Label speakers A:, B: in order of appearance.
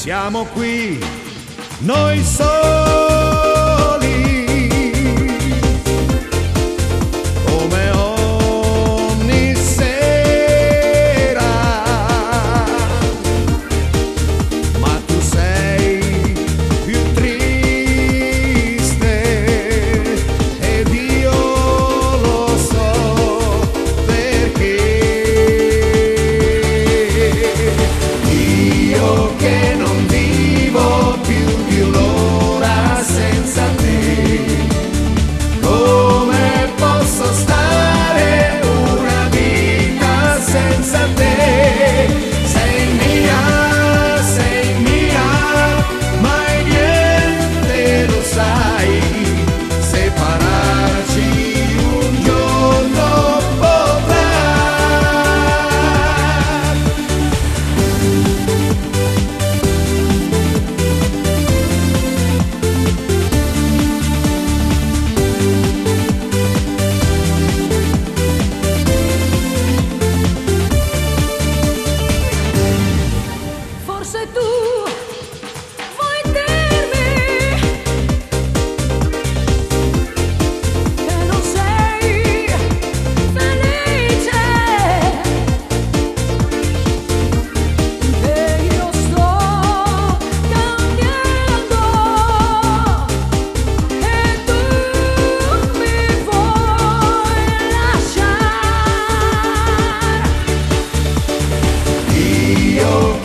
A: siamo qui, noi soli, come ogni sera, ma tu sei più triste ed io lo so perché. Io che non vivo più di un'ora senza te, come posso stare una vita senza te? Sei mia, mai niente lo sai, separarci un giorno potrà.
B: Forse tu vuoi dirmi che non sei felice, che io sto cambiando e tu mi vuoi lasciare.
A: Io